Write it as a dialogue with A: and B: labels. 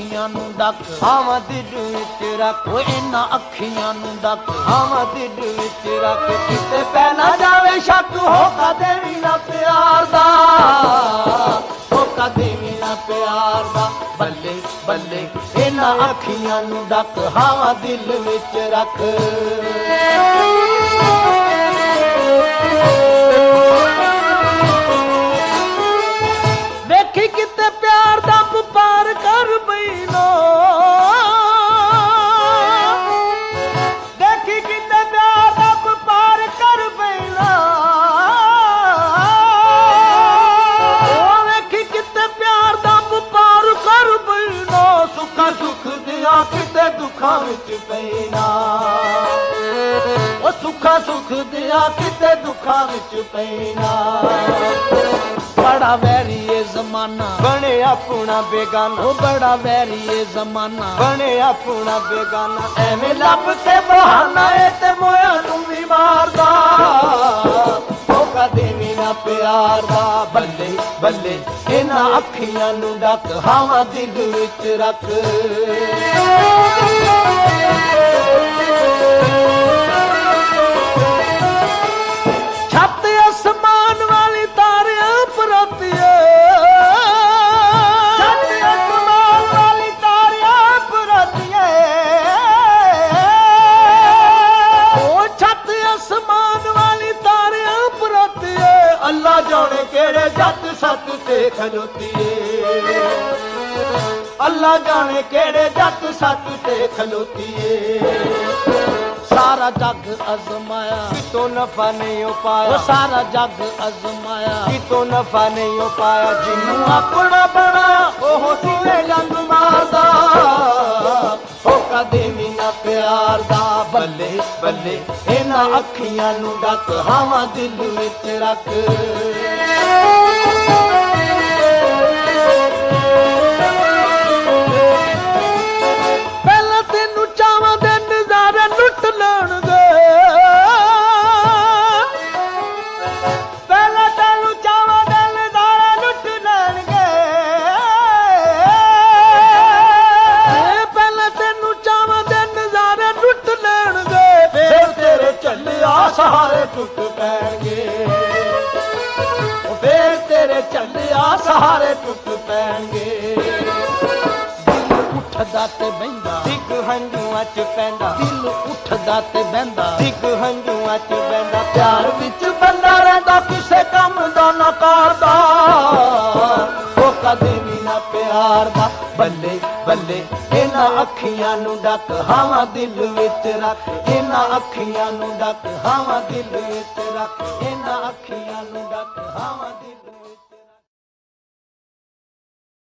A: ਅੱਖੀਆਂ ਨੂੰ ਡੱਕ ਹਾਵਾਂ ਦਿਲ ਵਿੱਚ ਰੱਖ ਓ ਇਹਨਾਂ ਅੱਖੀਆਂ ਨੂੰ ਡੱਕ ਹਾਵਾਂ ਦਿਲ ਵਿੱਚ ਰੱਖ ਕਿਤੇ ਪੈ ਨਾ ਜਾਵੇ ਸ਼ੱਕ ਹੋ ਕਦੇ ਵੀ ਨਾ ਪਿਆਰ ਦਾ ਹੋ ਕਦੇ ਵੀ ਨਾ ਪਿਆਰ ਦਾ ਬੱਲੇ ਬੱਲੇ ਇਹਨਾਂ ਅੱਖੀਆਂ ਨੂੰ ਡੱਕ ਹਾਵਾਂ ਦਿਲ ਵਿੱਚ ਰੱਖ ਵੇਖੀ ਕਿਤੇ ਪਿਆਰ ਦਾ ਵਪਾਰ ਕਰ ਬੈਨੋ ਦੇਖੀ ਕਿਤੇ ਪਿਆਰ ਦਾ ਵਪਾਰ ਕਰ ਬੈਨਾ ਵੇਖੀ ਕਿਤੇ ਪਿਆਰ ਦਾ ਵਪਾਰ ਕਰ ਬੈਨਾ ਸੁੱਖਾਂ ਸੁੱਖ ਦਿਆਂ ਕਿਤੇ ਦੁੱਖਾਂ ਵਿੱਚ ਪੈਣਾ ਉਹ ਸੁੱਖਾਂ ਸੁੱਖ ਦਿਆਂ ਕਿਤੇ ਦੁੱਖਾਂ ਵਿੱਚ ਪੈਣਾ बड़ा वैरी ये जमाना बने अपना बेगाना बड़ा वैरी ये जमाना बने अपना बेगाना एवें लब के बहाना ते मोया नूं भी मारदा ओ कदे भी ना प्यार दा बल्ले बल्ले इन्हां अखियां नूं डक हावां दिल विच रख छत आसमान वाली तारियां अल्लाह जाने केड़े जट सत ते खलोतीए अल्लाह जाने केड़े जट सत ते खलोतीए सारा जग अजमाया कितों नफा नहीं हो पाया सारा जग अजमाया कितों नफा नहीं हो पाया जिन्नू अपना बनाया ओह सिरे जंग मारदा ओ कदे भी ना प्यार दा बल्ले बल्ले इन्हां अखियां नूं डक हावां दिल विच रख पहला तेनू चावां दे नज़ारे लुट लैणगे पहला तेनू चावां दे नज़ारे लुट लैणगे पहला तेनू चावां दे नज़ारे लुट लैणगे फिर तेरे झल्लिया सहारे टुट पैणगे फिर तेरे झल्लिया सहारे टुट पैणगे दिल उठदा ते बहिंदा सिग हंझूआं च पैंदा दिल उठदा ते बहिंदा सिग हंझूआं च पैंदा प्यार विच बंदा रहिंदा किसे कम दा ना करदा ओ कदे भी ना प्यार दा बल्ले बल्ले इन्हां अखियां नूं डक हावां दिल विच रख इन्हां अखियां नूं डक हावां दिल विच रख इन्हां अखियां नूं डक हावां दिल